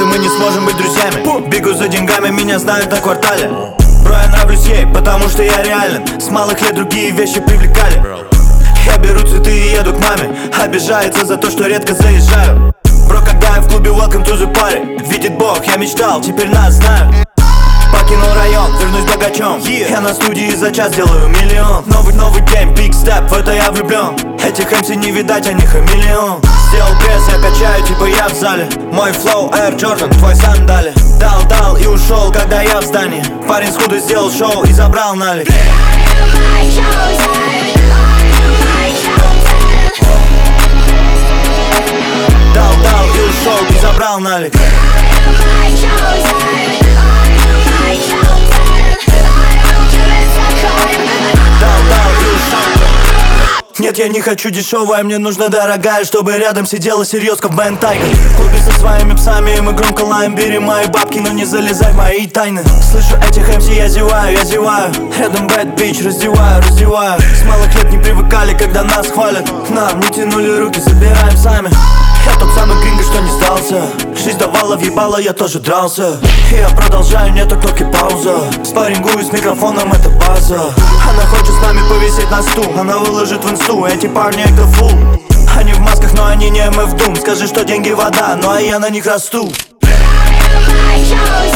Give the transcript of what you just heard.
мы не сможем быть друзьями. Бегу за деньгами, меня знают на квартале. Бро, я нравлюсь ей, потому что я реален. С малых лет другие вещи привлекали. Я беру цветы и еду к маме. Обижается за то, что редко заезжаю. Бро, когда я в клубе welcome to the party, видит Бог, я мечтал, теперь нас знают. Покинул район, вернусь богачом. Я на студии за час делаю миллион. Новый день, big step, в это я влюблен. Этих MC не видать, а не хамелеон. Сделал пресс, я качаю, типа я в зале. Мой флоу Air Jordan, твой сандали. Дал и ушел, когда я в здании. Парень с худо сделал шоу и забрал налик. Дал и ушел и забрал налик. Нет, я не хочу дешевая, мне нужна дорогая, чтобы рядом сидела серьезка в Бен Тайгер. В клубе со своими псами, мы громко лаем, бери мои бабки, но не залезай в мои тайны. Слышу этих МС, я зеваю. Рядом bad bitch, раздеваю. С малых лет не привыкали, когда нас хвалят. Нам не тянули руки, забираем сами. Я тот самый гринго, что не сдался. Жизнь давала въебала, я тоже дрался. И я продолжаю, нету кнопки пауза. Спаррингую с микрофоном, это база. Она хочет с нами повисеть на стул. Она выложит в инсту, эти парни это фул. Они в масках, но они не MF Doom. Скажи, что деньги вода, ну а я на них расту.